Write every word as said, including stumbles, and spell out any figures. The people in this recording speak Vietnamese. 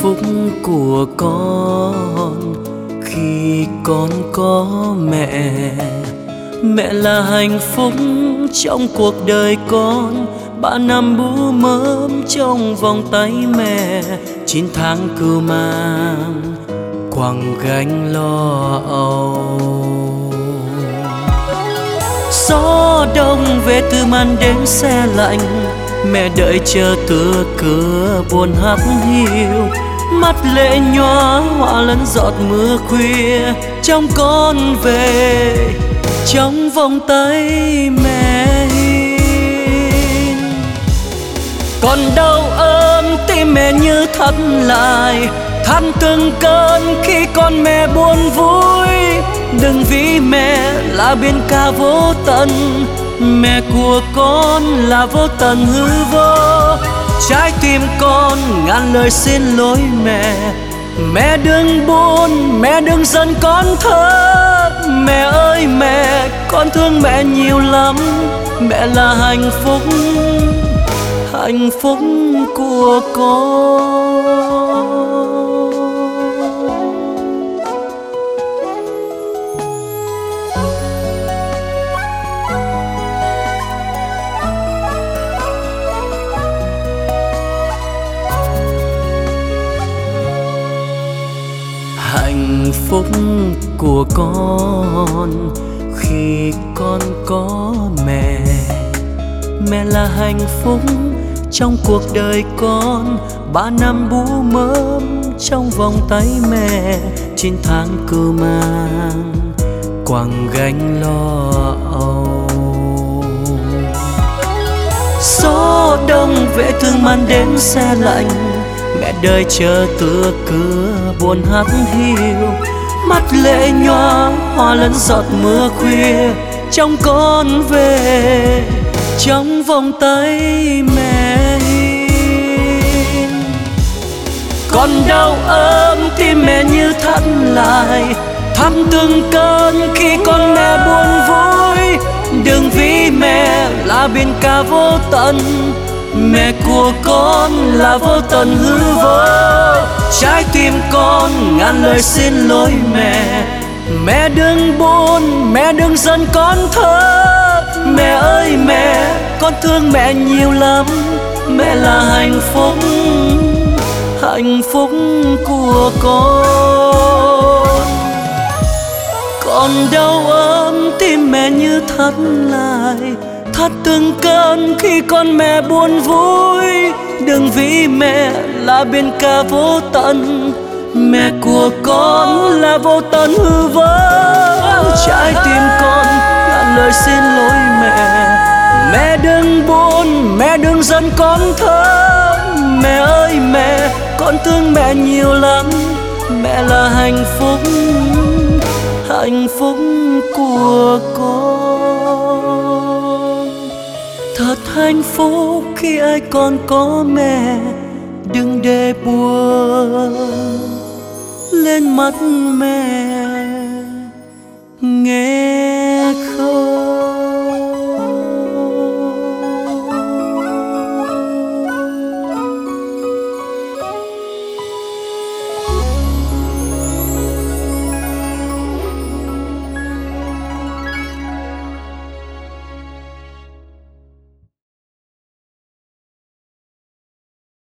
phúc của con khi con có mẹ. Mẹ là hạnh phúc trong cuộc đời con, ba năm bú mớm trong vòng tay mẹ, chín tháng cưu mang quẳng gánh lo âu. Gió đông về từ màn đêm se lạnh, mẹ đợi chờ tựa cửa buồn hắt hiu. Mắt lệ nhòa hoa lẫn giọt mưa khuya, trong con về trong vòng tay mẹ hiền. Còn đau ôm tim mẹ như thắt lại, than từng cơn khi con mẹ buồn vui. Đừng vì mẹ là biển cả vô tận, mẹ của con là vô tận hư vô. Trái tim con ngàn lời xin lỗi mẹ. Mẹ đừng buồn, mẹ đừng giận con thơ. Mẹ ơi mẹ, con thương mẹ nhiều lắm. Mẹ là hạnh phúc, hạnh phúc của con. Hạnh phúc của con khi con có mẹ. Mẹ là hạnh phúc trong cuộc đời con, ba năm bú mớm trong vòng tay mẹ, chín tháng cưu mang quẳng gánh lo âu. Gió đông vệ thương màn đêm se lạnh, mẹ đợi chờ tựa cửa buồn hắt hiu. Mắt lệ nhòa hoa lẫn giọt mưa khuya, trong con về trong vòng tay mẹ hiền. Còn đau ôm tim mẹ như thắt lại, thăm từng cơn khi con mẹ buồn vui. Đừng vì mẹ là biển cả vô tận, mẹ của con là vô tận hư vô. Trái tim con ngàn lời xin lỗi mẹ. Mẹ đừng buồn, mẹ đừng giận con thơ. Mẹ ơi mẹ, con thương mẹ nhiều lắm. Mẹ là hạnh phúc, hạnh phúc của con. Còn đau ôm tim mẹ như thắt lại, thắt từng cơn khi con mẹ buồn vui. Đừng vì mẹ là biển cả vô tận, mẹ của con là vô tận hư vô. Trái tim con ngàn lời xin lỗi mẹ. Mẹ đừng buồn, mẹ đừng giận con thơ. Mẹ ơi mẹ, con thương mẹ nhiều lắm. Mẹ là hạnh phúc, hạnh phúc của con. Thật hạnh phúc khi ai còn có mẹ. Đừng để buồn lên mắt mẹ.